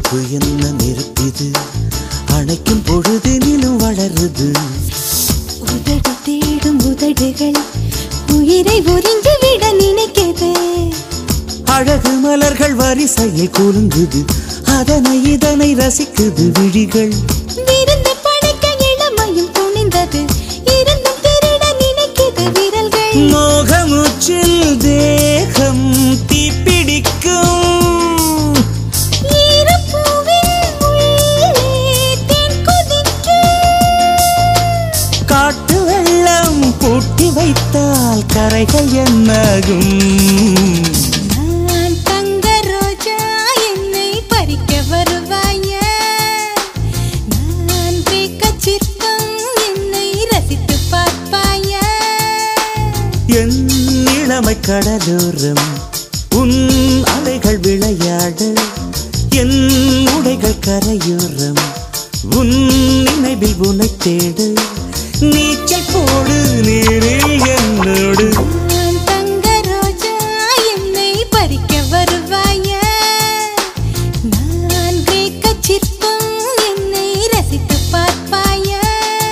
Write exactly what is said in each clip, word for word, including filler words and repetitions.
நெருப்பு என்ன நெருப்பிது, அணைக்கும் பொழுதினிலும் வளருது. உதடு தேடும் உதடுகள் உயிரை உறிஞ்சு விட நினைக்கிறது. அழகு மலர்கள் வரிசையில் குலுங்குது, அதனை இதனை ரசிக்குது விழிகள். விருந்து படைக்க இளமையும் துணிந்தது, இருந்தும் திருட நினைக்கிறது விரல்கள். மோகமுச்சில் தேகம் தீப்பிடிக்கும், காட்டு வெள்ளம் பூட்டி வைத்தால் கரைகள் என்னாகும். நான் தங்க ரோஜா என்னை பறிக்க வருவாயா, நான் கிரேக்க சிற்பம் என்னை ரசித்து பார்ப்பாயா. என் இளமை கடலோரம் உன் அலைகள் விளையாட, என் உடைகள் கரையோரம் உன் நினைவில் உன்னை தேடு. நீச்சல் போடு நீரில் என்னோடு. நான் தங்க ரோஜா என்னை பறிக்க வருவாயா, நான் கிரேக்க சிற்பம் என்னை ரசித்து பார்ப்பாயா.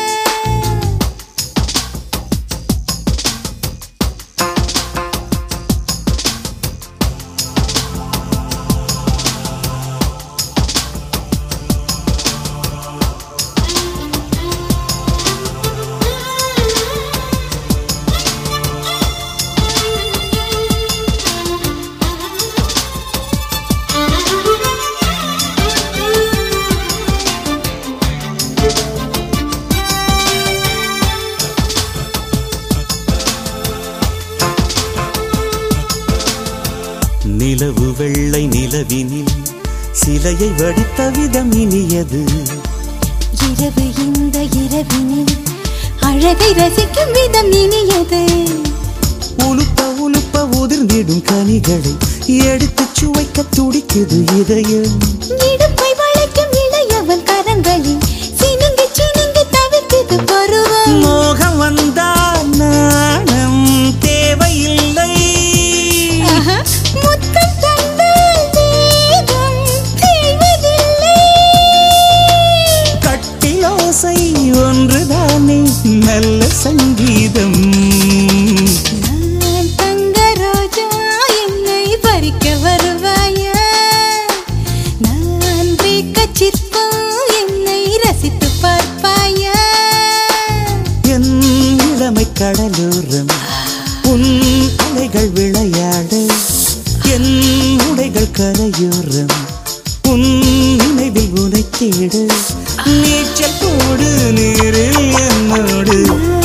நிலவு வெள்ளை நிலவினில் சிலையை வடித்த விதம் இனியது. இரவு இந்த இரவினில் அழகை ரசிக்கும் விதம் இனியது. உலுப்ப உலுப்ப உதிர்ந்திடும் கனிகளை எடுத்து சுவைக்க துடிக்குது இதயம். இடுப்பை வளைக்கும் இளையவன் கரங்களில் சினுங்கி சினுங்கி தவிர்க்குது பருவம். மோகம் வந்தால் நாணம் தேவையில்லை, முத்தம் தந்தால் வேகம் தேய்வதில்லை. கட்டிலோசை ஒன்றுதானே நல்ல சங்கீதம். நான் தங்க ரோஜா என்னை பறிக்க வருவாயா, நான் கிரேக்க சிற்பம் என்னை ரசித்து பார்ப்பாயா. என் இளமை கடலோரம் உன் அலைகள் விளையாட, என் உடைகள் கரையோரம் உன் நினைவில் உனை தேடு. நீச்சல் போடு நீரில் என்னோடு.